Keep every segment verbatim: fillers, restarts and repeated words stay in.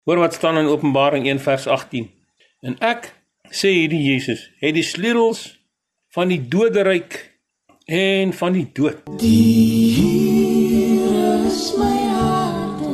Hoor wat staan in Openbaring een vers agttien. En ek, sê hierdie Jesus, het die sleutels van die doderyk en van die dood. Die Here is my harde,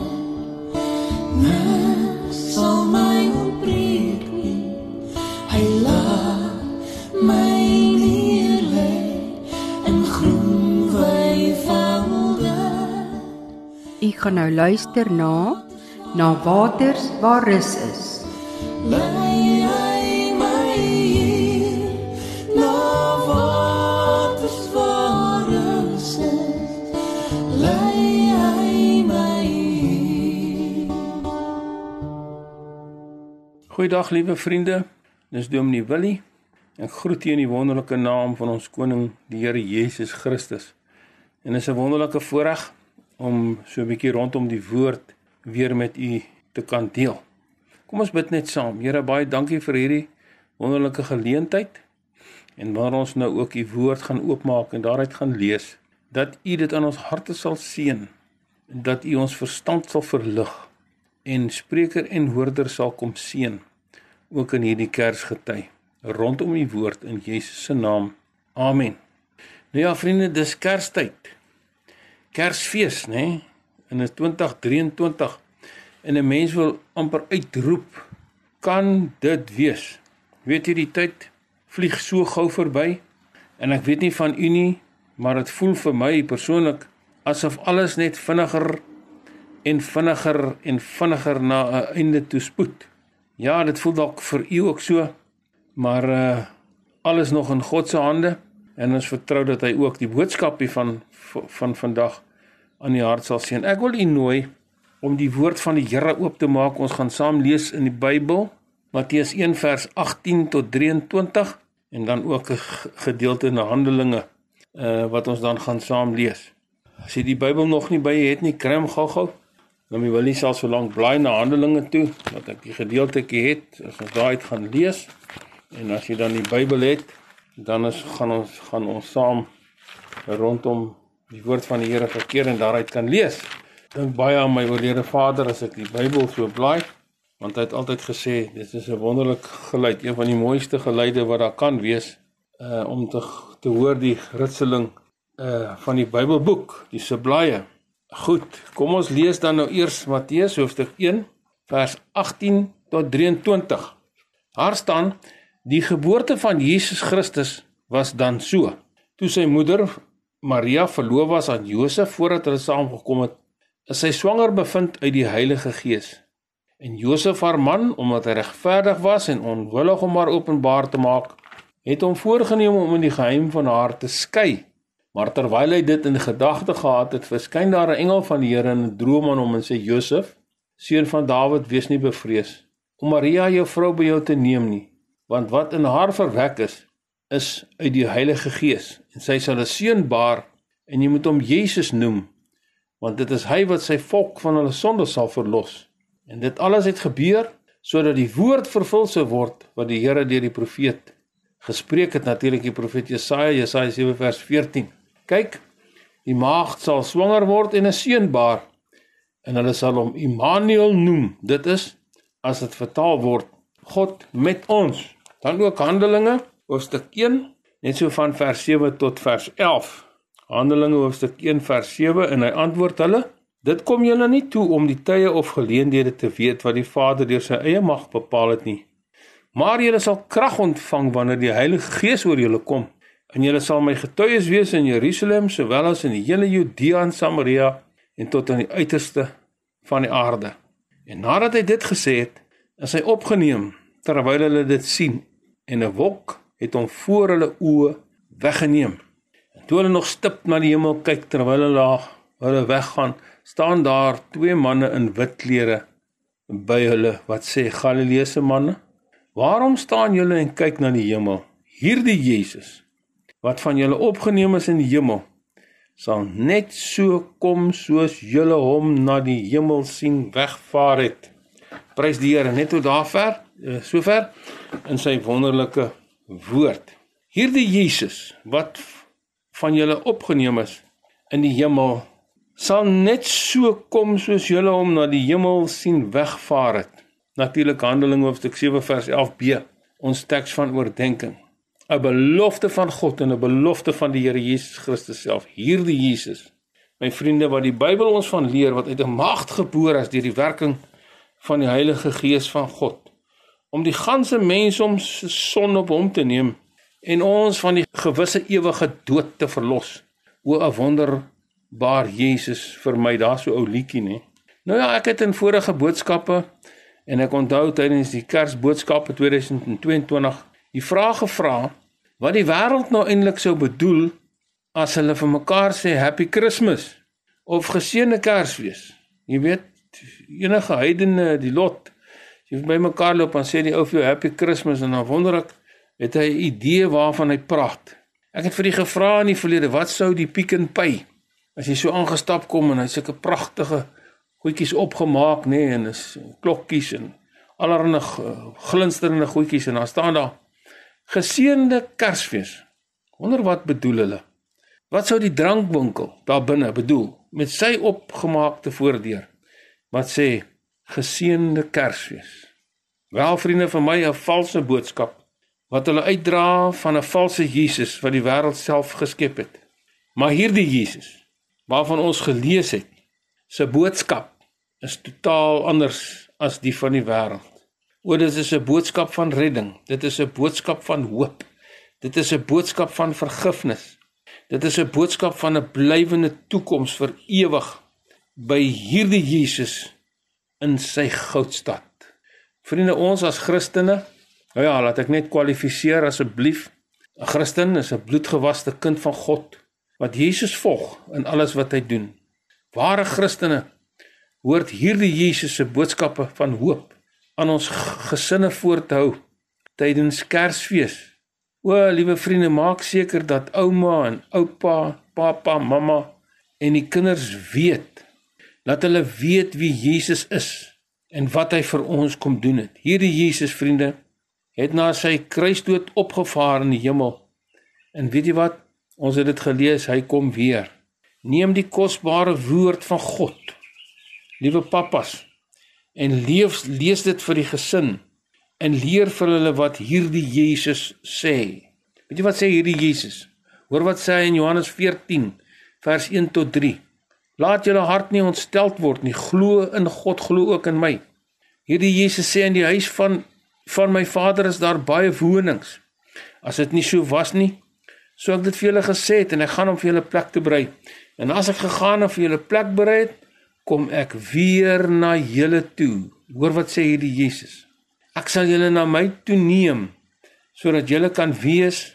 niks sal my ontbreek nie. Hy laat my neerlê in groen weivelde. U gaan nou luister na Na waters waar rus is. Lei hy my hier, na waters waar rus is. Lei hy my hier. Goeiedag liewe vriende, dis Dominee Willie. Ek groet u in die wonderlike naam van ons koning, die Here Jesus Christus. En dit is 'n wonderlike voorreg om so 'n bietjie rondom die woord weer met u te kan deel. Kom ons bid net saam. Here, baie dankie vir hierdie wonderlike geleentheid. En waar ons nou ook u woord gaan oopmaak en daaruit gaan lees, dat u dit aan ons harte sal seën, dat u ons verstand sal verlig en spreker en hoorder sal kom seën, ook in hierdie Kersgety, rondom u woord in Jesus se naam. Amen. Nou ja, vriende, dis Kerstyd. Kersfees, né? Nee? In twintig drieëntwintig, en 'n mens wil amper uitroep, kan dit wees? Weet jy, die tyd vlieg so gou verby, en ek weet nie van u nie, maar dit voel vir my persoonlik, asof alles net vinniger, en vinniger, en vinniger na 'n einde toe spoed. Ja, dit voel dalk vir u ook so, maar uh, alles nog in God se hande, en ons vertrou dat hy ook die boodskapie van, van vandag, aan die hart sal sien. Ek wil u nooi om die woord van die Here oop te maak. Ons gaan saam lees in die Bybel, Matteus een vers agttien tot drieëntwintig, en dan ook 'n gedeelte in Handelinge, uh, wat ons dan gaan saam lees. As jy die Bybel nog nie by jy het nie, kry hom gou-gou. Dan wil jy sal so lank blaai na Handelinge toe, dat ek die gedeeltetjie het, as ons daaruit gaan lees, en as jy dan die Bybel het, dan is, gaan, ons, gaan ons saam rondom die woord van die Here verkeer en daaruit kan lees. Dink baie aan my oorlede vader as ek die Bybel so blaai, want hy het altyd gesê, dit is 'n wonderlik geluid, een van die mooiste geluide wat daar kan wees, uh, om te, te hoor die ritseling uh, van die Bybelboek, die se blaaie. Goed, kom ons lees dan nou eers Matteus hoofstuk een, vers agttien tot drieëntwintig. Daar staan, die geboorte van Jesus Christus was dan so. Toe sy moeder Maria verloof was aan Josef voordat hulle saamgekom het, is sy swanger bevind uit die Heilige Gees. En Josef haar man, omdat hy regverdig was en onwillig om haar openbaar te maak, het hom voorgeneem om in die geheim van haar te skei. Maar terwyl hy dit in gedagte gehad het, verskyn daar 'n engel van die Here in 'n droom aan hom en sê, Josef, seun van Dawid, wees nie bevrees om Maria jou vrou by jou te neem nie, want wat in haar verwek is, is uit die Heilige Gees, en sy sal 'n seun baar, en jy moet hom Jesus noem, want dit is hy wat sy volk van hulle sondes sal verlos. En dit alles het gebeur, sodat die woord vervul sou word, wat die Here deur die profeet gespreek het, natuurlik die profeet Jesaja, Jesaja sewe vers veertien. Kyk, die maagd sal swanger word en 'n seun baar, en hulle sal hom Immanuel noem. Dit is, as dit vertaal word, God met ons. Dan ook Handelinge, hoofstuk een, net so van vers sewe tot vers elf. Handelinge hoofstuk een vers sewe, en hy antwoord hulle, dit kom julle nie toe om die tye of geleenthede te weet wat die Vader deur sy eie mag bepaal het nie. Maar julle sal krag ontvang wanneer die Heilige Gees oor julle kom, en julle sal my getuies wees in Jerusalem, sowel as in die hele Judea en Samaria, en tot aan die uiterste van die aarde. En nadat hy dit gesê het, is hy opgeneem, terwyl hulle dit sien, en 'n wolk het hom voor hulle oë weggeneem. En toe hulle nog stip na die hemel kyk, terwyl hulle, hulle weggaan, staan daar twee manne in wit klere by hulle, wat sê, Galileese manne, waarom staan julle en kyk na die hemel? Hierdie Jesus, wat van julle opgeneem is in die hemel, sal net so kom soos julle hom na die hemel sien wegvaar het. Prys die Here, net tot daarver, sover, in sy wonderlike woord. Hierdie Jesus, wat van julle opgeneem is in die hemel, sal net so kom soos julle hom na die hemel sien wegvaar het. Natuurlik Handelinge hoofstuk sewe vers elf b, ons teks van oordenking. 'n Belofte van God en 'n belofte van die Here Jesus Christus self. Hierdie Jesus, my vriende, wat die Bybel ons van leer, wat uit 'n maagd gebore is deur die werking van die Heilige Gees van God, om die ganse mensdom se son op hom te neem en ons van die gewisse ewige dood te verlos. O, 'n wonderbaar Jesus vir my, daar so ou liedjie, né? Nou ja, ek het in vorige boodskappe, en ek onthou tydens die Kersboodskappe twintig tweeëntwintig, die vraag gevra, wat die wêreld nou eintlik sou bedoel, as hulle vir mekaar sê Happy Christmas, of geseënde Kersfees. Jy weet, enige heidene, die lot, as jy by mekaar loop, en sê die ou vir jou Happy Christmas, en dan wonder ek, het hy 'n idee waarvan hy praat. Ek het vir die gevra in die verlede, wat sou die Pick n Pay, as jy so aangestap kom, en hy sulke pragtige goedjies opgemaak, nee, en is klokkies, en allerlei glinsterende goedjies, en dan staan daar, geseënde Kersfees. Wonder wat bedoel hulle? Wat sou die drankwinkel daar binne bedoel, met sy opgemaakte voordeur, wat sê, geseënde Kersfees? Wel, vriende, vir my 'n valse boodskap, wat hulle uitdra van 'n valse Jesus, wat die wêreld self geskep het. Maar hierdie Jesus, waarvan ons gelees het, sy boodskap, is totaal anders as die van die wêreld. O, dit is 'n boodskap van redding, dit is 'n boodskap van hoop, dit is 'n boodskap van vergifnis, dit is 'n boodskap van 'n blywende toekoms vir ewig, by hierdie Jesus, in sy goudstad. Vriende, ons as Christene, nou ja, laat ek net kwalifiseer asseblief, 'n Christen is 'n bloedgewaste kind van God, wat Jesus volg in alles wat hy doen. Ware Christene hoort hierdie Jesus se boodskappe van hoop aan ons gesinne voor te hou tydens Kersfees. O, liewe vriende, maak seker dat ouma en oupa, papa, mamma en die kinders weet, dat hulle weet wie Jesus is en wat hy vir ons kom doen het. Hierdie Jesus, vriende, het na sy kruisdood opgevaar in die hemel. En weet jy wat? Ons het dit gelees, hy kom weer. Neem die kosbare woord van God, liewe papas, en leef, lees dit vir die gesin, en leer vir hulle wat hierdie Jesus sê. Weet jy wat sê hierdie Jesus? Hoor wat sê hy in Johannes veertien, vers een tot drie. Laat julle hart nie ontsteld word nie, glo in God, glo ook in my. Hierdie Jesus sê, in die huis van, van my Vader is daar baie wonings. As dit nie so was nie, so ek dit vir julle gesê het, en ek gaan om vir julle plek te berei. En as ek gegaan en vir julle plek berei het, kom ek weer na julle toe. Hoor wat sê hierdie Jesus? Ek sal julle na my toe neem, sodat julle kan wees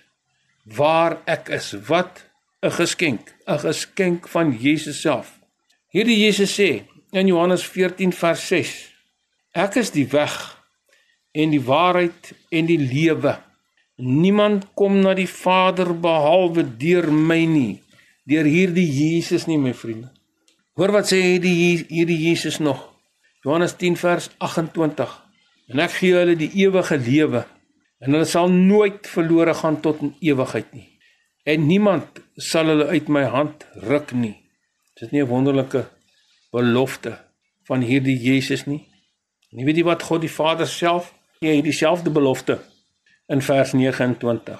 waar ek is. Wat 'n geskenk, 'n geskenk van Jesus self. Hierdie Jesus sê in Johannes veertien vers ses, ek is die weg en die waarheid en die lewe. Niemand kom na die Vader behalwe deur my nie, deur hierdie Jesus nie, my vriende. Hoor wat sê hierdie, hierdie Jesus nog, Johannes tien vers agt-en-twintig, en ek gee hulle die ewige lewe, en hulle sal nooit verlore gaan tot in ewigheid nie, en niemand sal hulle uit my hand ruk nie. Is dit nie 'n wonderlike belofte van hierdie Jesus nie? En jy weet jy wat God die Vader self, gee hierdie selfde belofte, in vers negenentwintig.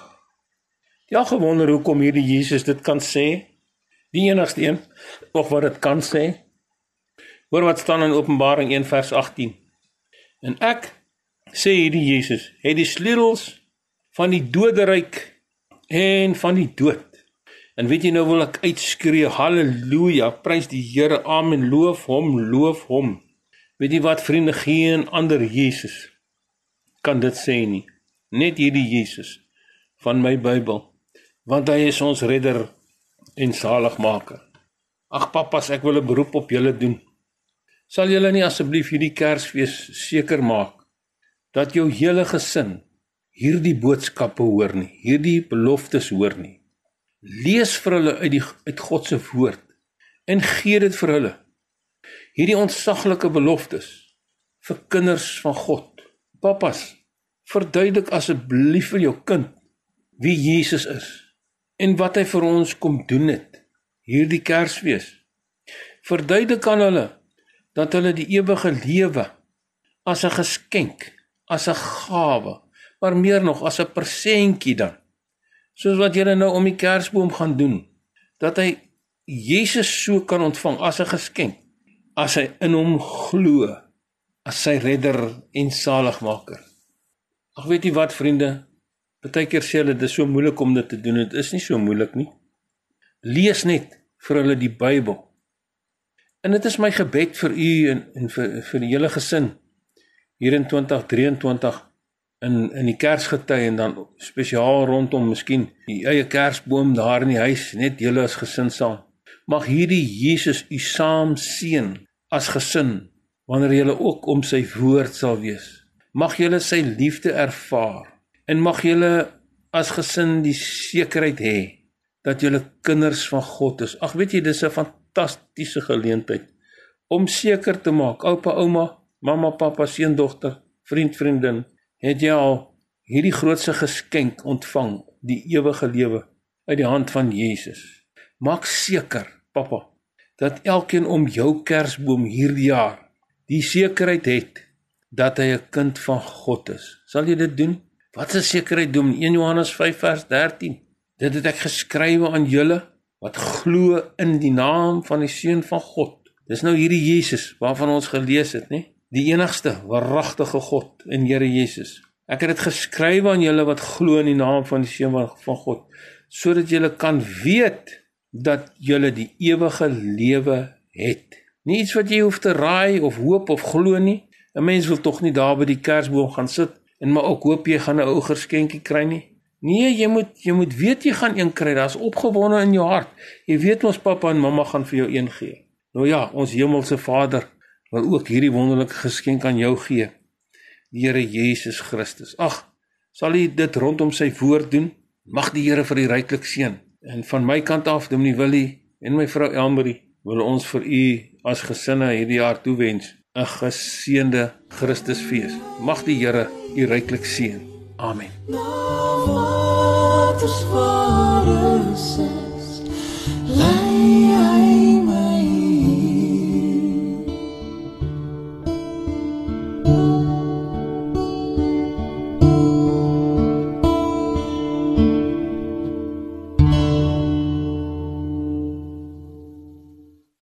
Ja, gewonder hoekom hierdie Jesus dit kan sê, die enigste een, of wat dit kan sê. Hoor wat staan in Openbaring een vers agttien. En ek, sê hierdie Jesus, het die sleutels van die doderyk en van die dood. En weet jy, nou wil ek uitskree, halleluja, prys die Here, amen, loof hom, loof hom. Weet jy wat, vriende, geen ander Jesus kan dit sê nie. Net hierdie Jesus van my Bybel, want hy is ons redder en zaligmaker. Ag papas, ek wil 'n beroep op julle doen. Sal julle nie asseblief hierdie Kersfees seker maak, dat jou hele gesin hierdie boodskappe hoor nie, hierdie beloftes hoor nie. Lees vir hulle uit, die, uit God se woord, en gee dit vir hulle. Hierdie ontsaglike beloftes, vir kinders van God. Papas, verduidelik asseblief vir jou kind, wie Jesus is, en wat hy vir ons kom doen het, hierdie Kersfees. Verduidelik aan hulle, dat hulle die ewige lewe as 'n geskenk, as 'n gawe, maar meer nog as 'n persentjie dan. Soos wat julle nou om die Kersboom gaan doen, dat hy Jesus so kan ontvang as 'n geskenk, as hy in hom glo, as sy redder en saligmaker. Ag, weet jy wat, vriende, baie keer sê hulle, dit is so moeilik om dit te doen. Dit is nie so moeilik nie. Lees net vir hulle die Bybel. En dit is my gebed vir u en, en vir, vir die hele gesin hier in twintig drieëntwintig in, in die Kersgety, en dan spesiaal rondom miskien die eie Kersboom daar in die huis, net julle as gesin saam. Mag hierdie Jesus u saam seën as gesin, wanneer julle ook om sy woord sal wees. Mag julle sy liefde ervaar, en mag julle as gesin die sekerheid hê, dat julle kinders van God is. Ag, weet jy, dis 'n fantastiese geleentheid, om seker te maak, oupa, ouma, mamma, papa, seun, dogter, vriend, vriendin, het jy al hierdie grootste geskenk ontvang, die ewige lewe, uit die hand van Jesus. Maak seker, papa, dat elkeen om jou Kersboom hierdie jaar die sekerheid het, dat hy 'n kind van God is. Sal jy dit doen? Wat is sekerheid doen? Eerste Johannes vyf vers dertien. Dit het ek geskrywe aan julle, wat glo in die naam van die Seun van God. Dis nou hierdie Jesus, waarvan ons gelees het, nie? Die enigste, waaragtige God in Here Jesus. Ek het dit geskrywe aan julle wat glo in die naam van die Seun van God, sodat julle kan weet, dat julle die ewige lewe het. Nie iets wat jy hoef te raai, of hoop, of glo nie. 'n Mens wil tog nie daar by die Kersboom gaan sit, en maar ook hoop jy gaan 'n ou geskenkie kry nie. Nee, jy moet, jy moet weet jy gaan een kry, daar is opgewonde in jou hart. Jy weet ons papa en mamma gaan vir jou een gee. Nou ja, ons hemelse Vader wil ook hierdie wonderlike geskenk aan jou gee, die Here Jesus Christus. Ag, sal hy dit rondom sy woord doen? Mag die Here vir u ryklik seën. En van my kant af, Dominee Willie en my vrou Elmarie, wil ons vir u as gesinne hierdie jaar toewens 'n geseënde Christusfees. Mag die Here u ryklik seën. Amen. Na waters waar is